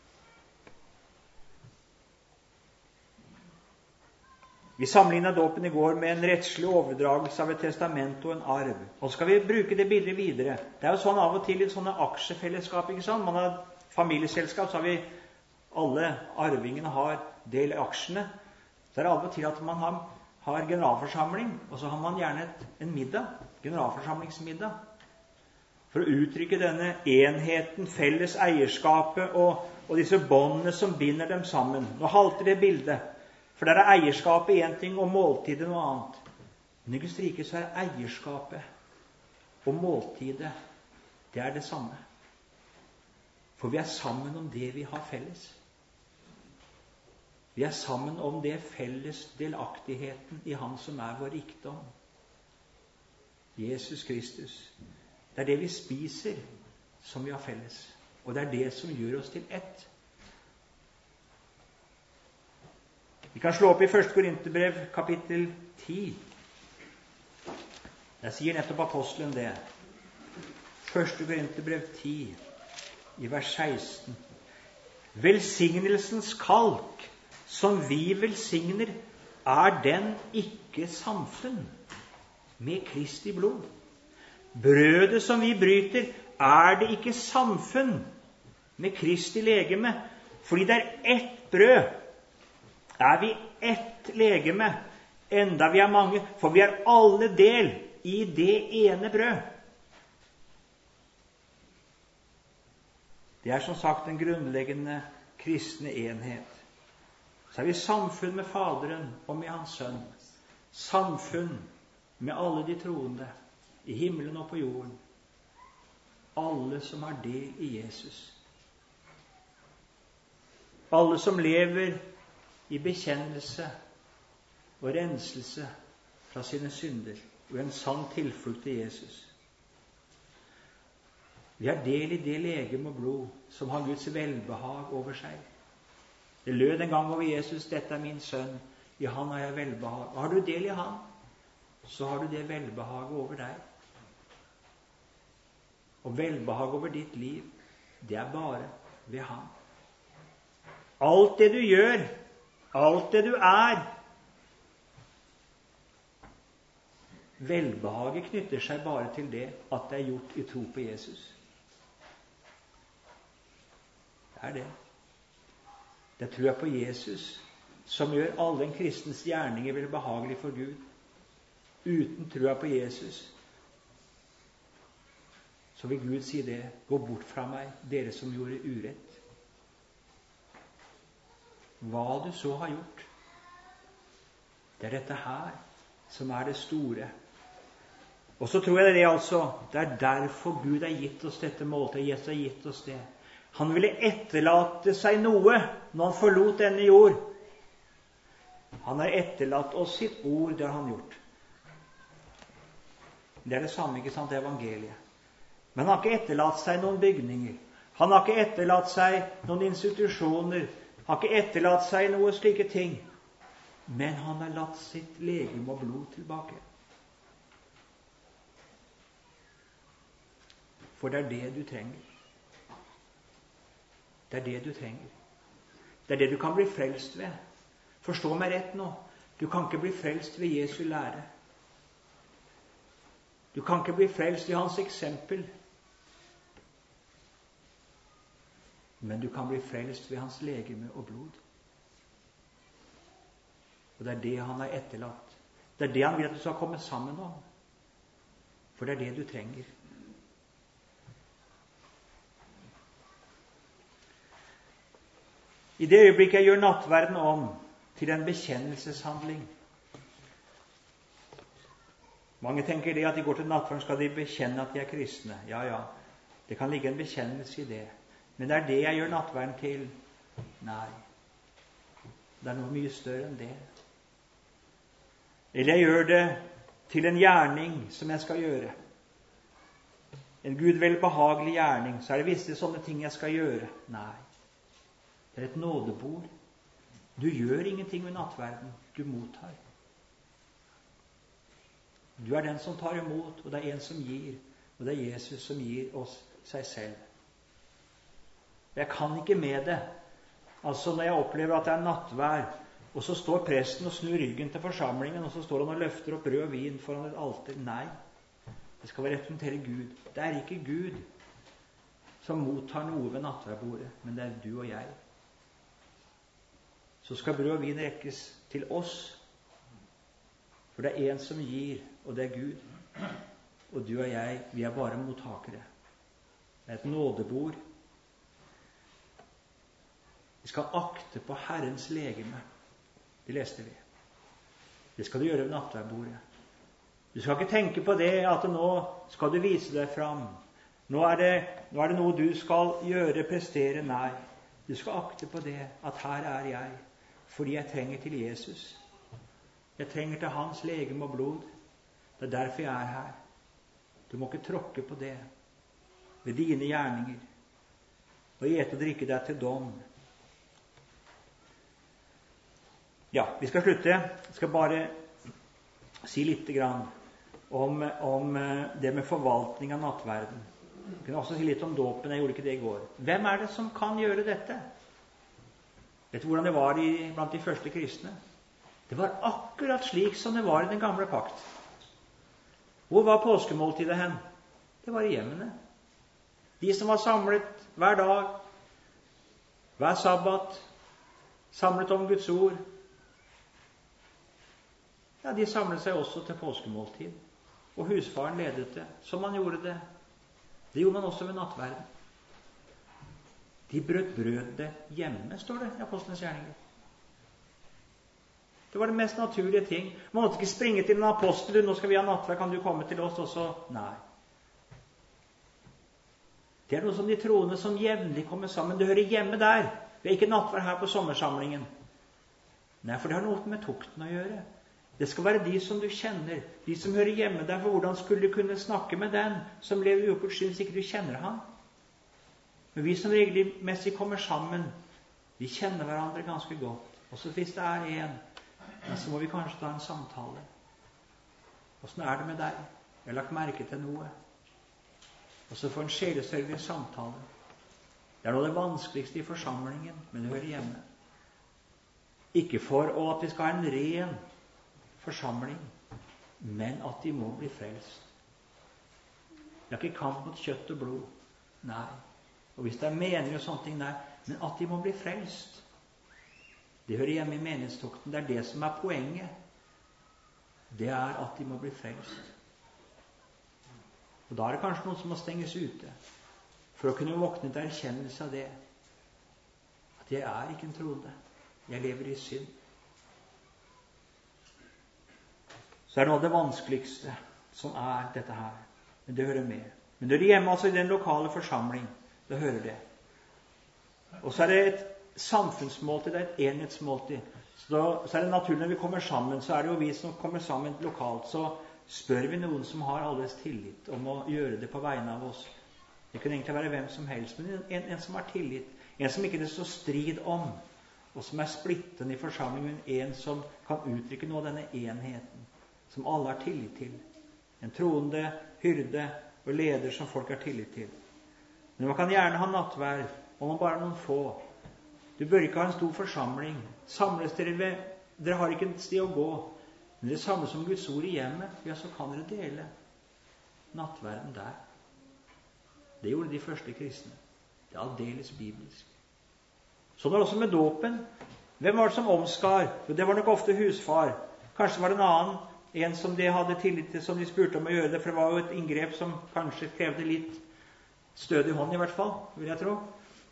Vi sammenlignet dåpen i går med en rettslig overdragelse av et testament og en arv. Og så skal vi bruke det bildet videre. Det er jo sånn av og til i sånne aksjefellesskap, ikke sant? Man har familieselskap, så har vi alle arvingene har del i aksjene. Så er det av og til at man har generalforsamling, og så har man gjerne en middag, generalforsamlingsmiddag, for å uttrykke denne enheten, felles eierskapet og disse båndene som binder dem sammen. Nå halter det bildet. For der er eierskapet en ting, og måltidet noe annet. Men i Guds rike så er eierskapet og måltidet, det er det samme. For vi er sammen om det vi har felles. Vi er sammen om det felles delaktigheten i Han som er vår rikdom. Jesus Kristus. Det er det vi spiser som vi har felles. Og det er det som gjør oss til ett. Vi kan slå opp i 1. Korinterbrev, kapittel 10. Der sier nettopp apostelen det. 1. Korinterbrev 10, i vers 16. Velsignelsens kalk, som vi velsigner, er den ikke samfunn med Kristi blod. Brødet som vi bryter, er det ikke samfunn med Kristi legeme, fordi det er ett brød. Er vi ett legeme, enda vi er mange, for vi er alle del i det ene brød. Det er som sagt den grunnleggende kristne enhet. Så er vi samfunn med Faderen og med Hans Sønn. Samfunn med alle de troende, i himmelen og på jorden. Alle som har del i Jesus. Alle som lever i bekjennelse og renselse fra sine synder og en sann tilflukt til Jesus. Vi har del i det legeme og blod som har Guds velbehag over seg. Det lød en gang over Jesus: dette er min sønn, i han har jeg velbehag. Og har du del i han, så har du det velbehaget over deg. Og velbehag over ditt liv, det er bare ved han. Alt det du gjør, alt det du er, velbehaget knytter seg bare til det at det er gjort i tro på Jesus. Det er det. Det tror jeg på Jesus, som gjør alle en kristens gjerninger vel behagelig for Gud. Uten tror jeg på Jesus, så vil Gud si det: gå bort fra meg, dere som gjorde urett. Hva du så har gjort, det er dette her som er det store. Og så tror jeg det er derfor Gud har gitt oss dette måltidet. Jesus har gitt oss det. Han ville etterlate seg noe når han forlot denne jord. Han har etterlatt oss sitt ord, det har han gjort. Det er det samme, ikke sant, evangeliet. Men han har ikke etterlatt seg noen bygninger. Han har ikke etterlatt seg noen institusjoner. Han har ikke etterlatt seg noe slike ting. Men han har latt sitt legeme og blod tilbake. For det er det du trenger. Det er det du trenger. Det er det du kan bli frelst ved. Forstå meg rett nå. Du kan ikke bli frelst ved Jesu lære. Du kan ikke bli frelst i hans eksempel. Men du kan bli frelst ved hans legeme og blod. Og det er det han har etterlatt. Det er det han vil at du skal komme sammen om. For det er det du trenger. I det øyeblikket jeg gjør nattverden om til en bekjennelseshandling. Mange tenker det at de går til nattverden, skal de bekjenne at de er kristne. Ja, ja, det kan ligge en bekjennelse i det. Men det er det jeg gjør nattverden til? Nei. Det er noe mye større enn det. Eller jeg gjør det til en gjerning som jeg skal gjøre. En Gud velbehagelig gjerning, så er det visse sånne ting jeg skal gjøre. Nei, det er et nådebord. Du gjør ingenting ved nattverden, du mottar. Du er den som tar imot, og det er en som gir, og det er Jesus som gir oss seg selv. Jeg kan ikke med det. Altså når jeg opplever at det er nattvær, og så står presten og snur ryggen til forsamlingen, og så står han og løfter opp brød og vin foran et alter. Nei, det skal representere Gud. Det er ikke Gud som mottar noe ved nattværbordet, men det er du og jeg. Så skal brød og vin rekkes til oss, for det er en som gir, og det er Gud. Og du og jeg, vi er bare mottakere. Det er et nådebord. Vi skal akte på Herrens legeme. Det leste vi. Det skal du gjøre ved nattværbordet. Du skal ikke tenke på det at nå skal du vise deg fram. Nå er det noe du skal gjøre, prestere. Nei, du skal akte på det at her er jeg, fordi jeg trenger til Jesus. Jeg trenger til hans legeme og blod. Det er derfor jeg er her. Du må ikke tråkke på det ved dine gjerninger og ete og drikke deg til dom. Ja, vi skal slutte. Jeg skal bare si litt om det med forvaltning av nattverden. Jeg kunne også si litt om dåpen. Jeg gjorde ikke det i går. Hvem er det som kan gjøre dette? Vet du hvordan det var blant de første kristne? Det var akkurat slik som det var i den gamle pakt. Hvor var påskemåltidet hen? Det var i hjemmene. De som var samlet hver dag, hver sabbat, samlet om Guds ord, ja, de samlet seg også til påskemåltid. Og husfaren ledet det, som man gjorde det. Det gjorde man også ved nattverden. De brøt brødet hjemme, står det i Apostlenes gjerninger. Det var det mest naturlige ting. Man måtte ikke springe til en apostel. Nå skal vi ha nattverd, kan du komme til oss også? Nei. Det er noe som de troende som jevnlig kommer sammen. Det hører hjemme der. Vi er ikke nattverd her på sommersamlingen. Nei, for det har noe med tukten å gjøre. Det skal være de som du kjenner, de som hører hjemme der. For hvordan skulle du kunne snakke med den som lever uoppgjort synd hvis ikke du kjenner ham? Men vi som regelmessig kommer sammen, vi kjenner hverandre ganske godt. Og så hvis det er en, så må vi kanskje ta en samtale. Hvordan er det med deg? Jeg har lagt merke til noe. Og så få en sjelesørgelig samtale. Det er noe av det vanskeligste i forsamlingen, men det hører hjemme. Ikke for at vi skal ha en ren forsamling, men at de må bli frelst. Det er ikke kamp mot kjøtt og blod. Nei. Og hvis det er mening og sånne ting, nei. Men at de må bli frelst. Det hører hjemme i menighetstukten. Det er det som er poenget. Det er at de må bli frelst. Og da er det kanskje noen som må stenges ute for å kunne våkne til erkjennelse av det. At jeg er ikke en troende. Jeg lever i synd. Så er det noe av det vanskeligste som er dette her. Men det hører med. Men det er hjemme altså i den lokale forsamling. Det hører det. Og så er det et samfunnsmåltid, det er et enhetsmåltid. Så er det naturlig når vi kommer sammen, så er det jo vi som kommer sammen lokalt, så spør vi noen som har alles tillit om å gjøre det på vegne av oss. Det kan egentlig være hvem som helst, men en som har tillit. En som ikke det står strid om, og som er splitten i forsamlingen, en som kan uttrykke noe av denne enheten, som alle har tillit til. En troende, hyrde og leder som folk har tillit til. Men man kan gjerne ha nattverd, om man bare har noen få. Du bør ikke ha en stor forsamling. Samles dere har ikke et sted å gå. Men dere samles om Guds ord i hjemmet, ja, så kan dere dele nattverden der. Det gjorde de første kristne. Det er aldeles bibelsk. Sånn var det også med dåpen. Hvem var det som omskar? Det var nok ofte husfar. Kanskje var det en annen, en som de hadde tillit til, som de spurte om å gjøre det, for det var jo et inngrep som kanskje krevde litt stødig hånd i hvert fall, vil jeg tro.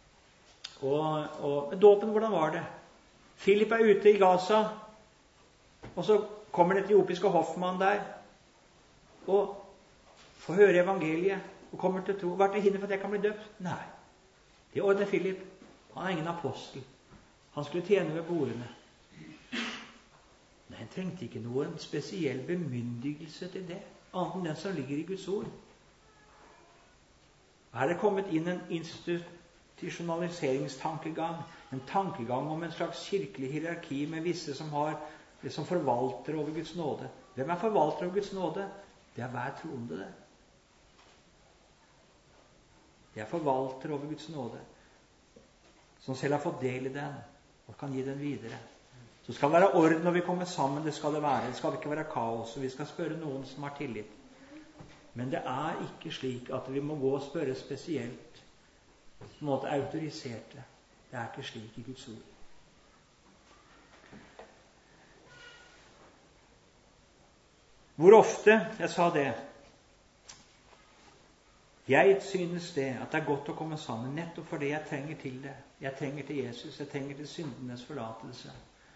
Og dåpen, hvordan var det? Philip er ute i Gaza, og så kommer den etiopiske hoffmann der, og får høre evangeliet, og kommer til å tro. Hva er til hinder for at jeg kan bli døpt? Nei. Det ordner Philip. Han er ingen apostel. Han skulle tjene ved bordene. Nei, han trengte ikke noen spesiell bemyndigelse til det, annet enn den som ligger i Guds ord. Her er det kommet inn en institusjonaliseringstankegang, en tankegang om en slags kirkelig hierarki med visse som forvalter over Guds nåde. Hvem er forvalter over Guds nåde? Det er hver troende, det. Det er forvalter over Guds nåde, som selv har fått del i den, og kan gi den videre. Så skal det være orden når vi kommer sammen, det skal det være. Det skal ikke være kaos, og vi skal spørre noen som har tillit. Men det er ikke slik at vi må gå og spørre spesielt, på en måte autoriserte. Det er ikke slik i Guds ord. Hvor ofte, jeg sa det, jeg synes det at det er godt å komme sammen, nettopp fordi jeg trenger til det. Jeg trenger til Jesus, jeg trenger til syndenes forlatelse.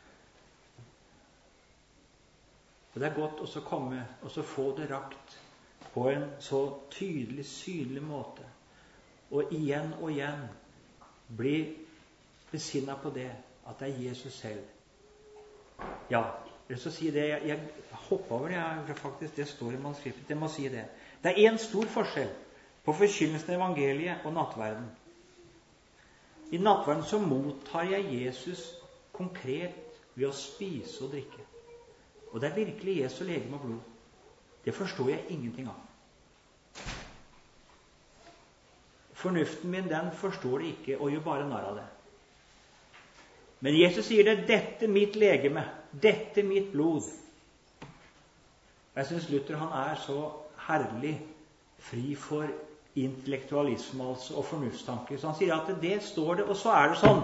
Og det er godt også å komme og så få det rakt på en så tydelig, synlig måte. Og igjen bli besinnet på det, at det er Jesus selv. Ja, jeg vil så si det, jeg hopper over det, faktisk det står i manuskriptet, jeg må si det. Det er en stor forskjell på forkynnelsen av evangeliet og nattverden. I nattverden så mottar jeg Jesus konkret ved å spise og drikke. Og det er virkelig Jesu legeme og blod. Det forstår jeg ingenting av. Fornuften min, den forstår det ikke, og gjør bare narr av det. Men Jesus sier det, dette mitt legeme, dette mitt blod. Jeg synes Luther, han er så herlig fri for intellektualisme altså, og fornuftstanker. Så han sier at det står det, og så er det sånn.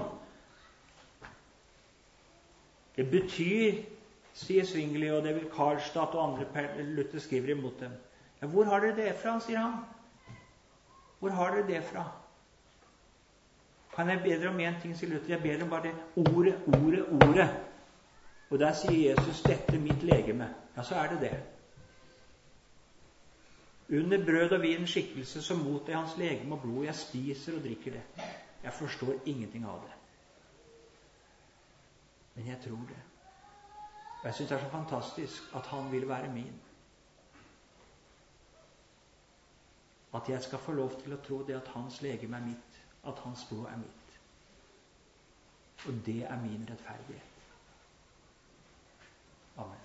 Det betyr, sier Zwingli, og det vil Karlstadt og andre Luther skriver imot dem. Ja, hvor har dere det fra, sier han. Hvor har dere det fra? Kan jeg bedre om en ting, sier Luther? Jeg bedre om bare det ordet. Og der sier Jesus, dette mitt legeme. Ja, så er det det. Under brød og vin skikkelse så mot jeg hans legeme og blod. Jeg spiser og drikker det. Jeg forstår ingenting av det. Men jeg tror det. Og jeg synes det er så fantastisk at han vil være min. At jeg skal få lov til å tro det at hans legeme er mitt, at hans blod er mitt. Og det er min rettferdighet. Amen.